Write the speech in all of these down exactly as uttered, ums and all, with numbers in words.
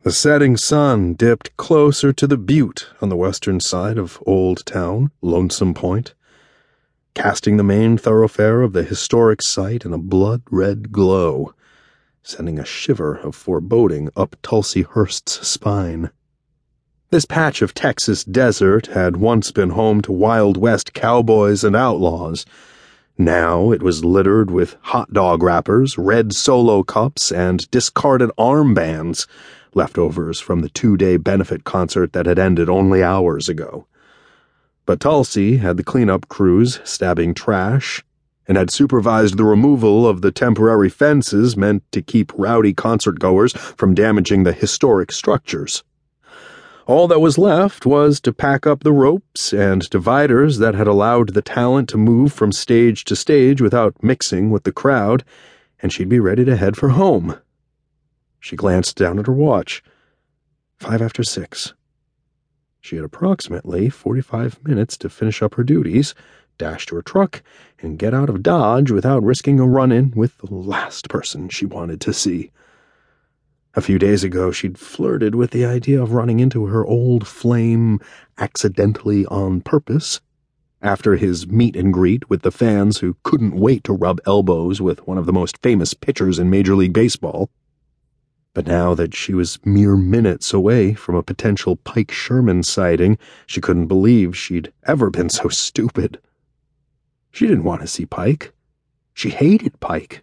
The setting sun dipped closer to the butte on the western side of Old Town, Lonesome Point, casting the main thoroughfare of the historic site in a blood-red glow, sending a shiver of foreboding up Tulsi Hurst's spine. This patch of Texas desert had once been home to Wild West cowboys and outlaws. Now it was littered with hot dog wrappers, red Solo cups, and discarded armbands, leftovers from the two-day benefit concert that had ended only hours ago. But Tulsi had the cleanup crews stabbing trash and had supervised the removal of the temporary fences meant to keep rowdy concertgoers from damaging the historic structures. All that was left was to pack up the ropes and dividers that had allowed the talent to move from stage to stage without mixing with the crowd, and she'd be ready to head for home. She glanced down at her watch. Five after six. She had approximately forty-five minutes to finish up her duties, dash to her truck, and get out of Dodge without risking a run-in with the last person she wanted to see. A few days ago, she'd flirted with the idea of running into her old flame accidentally on purpose, after his meet and greet with the fans who couldn't wait to rub elbows with one of the most famous pitchers in Major League Baseball. But now that she was mere minutes away from a potential Pike Sherman sighting, she couldn't believe she'd ever been so stupid. She didn't want to see Pike. She hated Pike.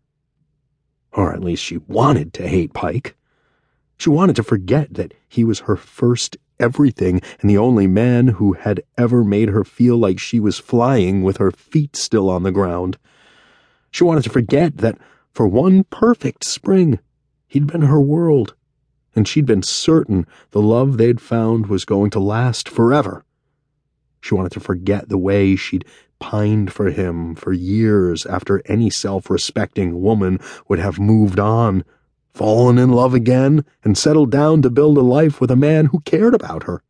Or at least she wanted to hate Pike. She wanted to forget that he was her first everything and the only man who had ever made her feel like she was flying with her feet still on the ground. She wanted to forget that for one perfect spring, he'd been her world, and she'd been certain the love they'd found was going to last forever. She wanted to forget the way she'd pined for him for years after any self-respecting woman would have moved on, fallen in love again, and settled down to build a life with a man who cared about her.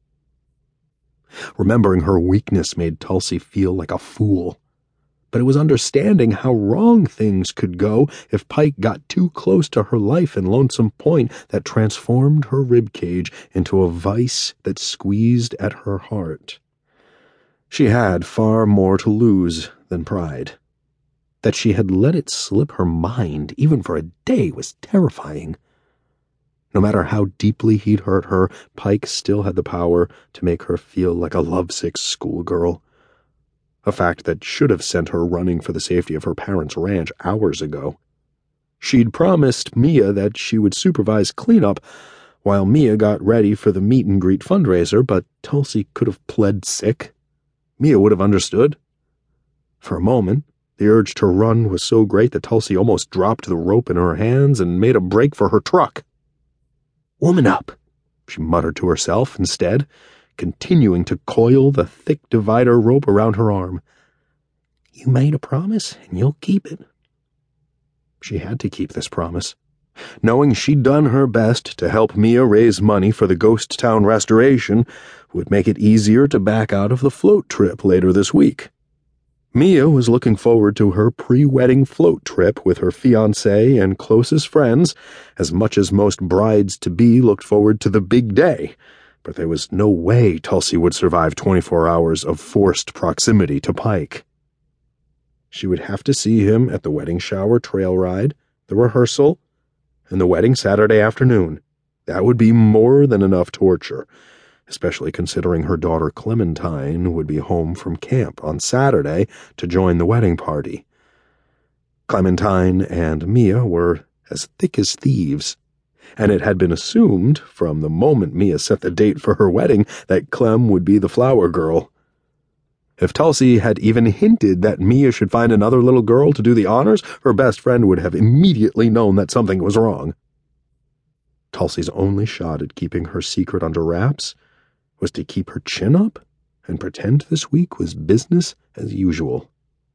Remembering her weakness made Tulsi feel like a fool, but it was understanding how wrong things could go if Pike got too close to her life in Lonesome Point that transformed her ribcage into a vice that squeezed at her heart. She had far more to lose than pride. That she had let it slip her mind, even for a day, was terrifying. No matter how deeply he'd hurt her, Pike still had the power to make her feel like a lovesick schoolgirl. A fact that should have sent her running for the safety of her parents' ranch hours ago. She'd promised Mia that she would supervise cleanup while Mia got ready for the meet-and-greet fundraiser, but Tulsi could have pled sick. Mia would have understood. For a moment, the urge to run was so great that Tulsi almost dropped the rope in her hands and made a break for her truck. "Woman up," she muttered to herself instead, continuing to coil the thick divider rope around her arm. "You made a promise, and you'll keep it." She had to keep this promise, knowing she'd done her best to help Mia raise money for the Ghost Town restoration would make it easier to back out of the float trip later this week. Mia was looking forward to her pre-wedding float trip with her fiancé and closest friends as much as most brides-to-be looked forward to the big day, but there was no way Tulsi would survive twenty-four hours of forced proximity to Pike. She would have to see him at the wedding shower trail ride, the rehearsal, and the wedding Saturday afternoon. That would be more than enough torture, especially considering her daughter Clementine would be home from camp on Saturday to join the wedding party. Clementine and Mia were as thick as thieves, and it had been assumed from the moment Mia set the date for her wedding that Clem would be the flower girl. If Tulsi had even hinted that Mia should find another little girl to do the honors, her best friend would have immediately known that something was wrong. Tulsi's only shot at keeping her secret under wraps was to keep her chin up and pretend this week was business as usual.